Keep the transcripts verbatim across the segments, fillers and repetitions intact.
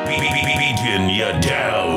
Beating you down,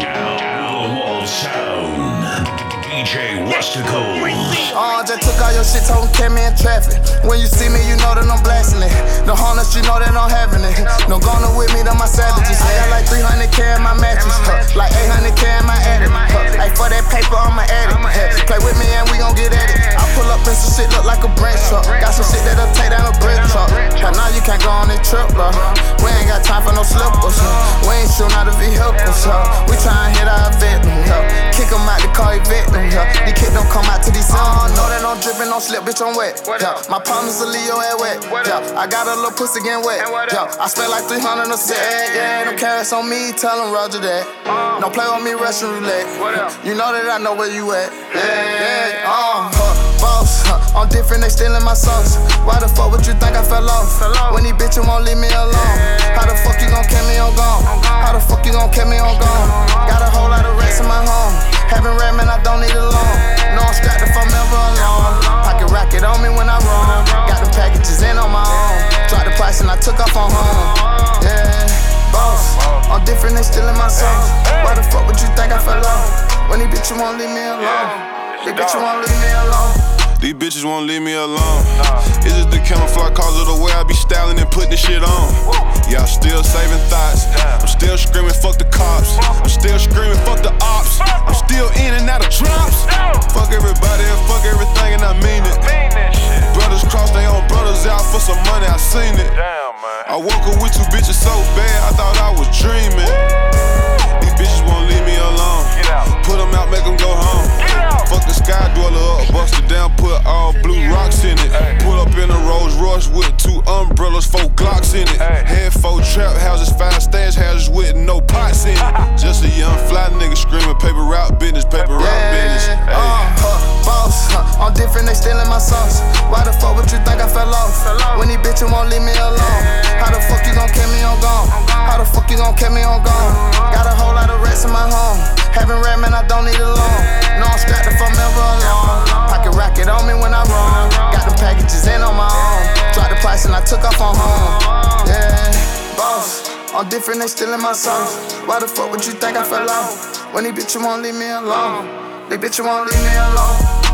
wall sound. D J Rustical. Uh, just took all your shit, told him catch me in traffic. When you see me, you know that I'm blasting it. The harness, you know that I'm having it. No gonna with me, them my savages. I got like three hundred K in my mattress, huh? Like eight hundred K in my attic. Huh? Like for that paper, I'm an addict. Huh? Play with me and we gon' get at it. I pull up and some shit look like a branch truck. Got some shit that'll take down a brick truck. But now you can't go on this trip, bro. We ain't got time for no slippers, huh? We ain't shooting out the vehicles, huh? We tryna hit our victim, huh? Kick 'em out the car, victim, huh? These kids don't come out to these songs. Know that I'm drippin', don't slip, bitch, I'm wet. Yeah. My partner's a Leo at wet. Yeah. I got a little pussy getting wet. Yeah. I spent like three hundred a set. Yeah, them carrots on me, tell them Roger that. Don't play with me, Russian roulette. You know that I know where you at. Yeah, yeah, uh, huh, boss. Huh. I'm different, they stealing my sauce. Why the fuck would you think I fell off? When these bitches won't leave me alone. How the fuck you gon' catch me on gone? How the fuck you gon' catch me on gone? Got a whole lot of rats in my home. Having rap, man, I don't need a loan. No, I'm strapped if I'm ever alone. Pocket rocket on me when I roam. Got the packages in on my own. Dropped the price and I took off on home. Yeah, boss. I'm different, they stealing my sauce. Why the fuck would you think I fell off? When these bitches won't leave me alone. These bitches won't leave me alone. These bitches won't leave me alone. It's just the camouflage cause of the way I be styling and putting this shit on. Yeah, I'm still saving thoughts. I'm still screaming, fuck the cops. I'm still screaming, fuck the ops. I'm still in and out of drops. Fuck everybody and fuck everything, and I mean it. Brothers cross their own brothers out for some money, I seen it. I woke up with two bitches so bad, I thought I was dreaming. These bitches won't leave me alone. Put them out, make them go home. Fuck the sky dweller up, bust it down, put all blue rocks in it. Pull up in a Rolls Royce with two umbrellas, four Glocks in it. Head four trap houses, five stash houses with no pots in it. Just a young fly nigga screaming paper route business, paper route yeah, business. Uh, huh, boss, huh, I'm different, they stealing my sauce. Why the fuck would you think I fell off? When these bitches won't leave me alone. How the fuck you gon' catch me on gone? How the fuck you gon' catch me on gone? Got a whole lot of rats in my home. Having rap, man, I don't need a loan. No, I'm strapped if I'm ever alone. Pocket rocket on me when I roam. Got them packages in on my own. Dropped the price and I took off on home. Yeah, boss. I'm different, they stealing my sauce. Why the fuck would you think I fell off? When these bitches won't leave me alone. These bitches won't leave me alone.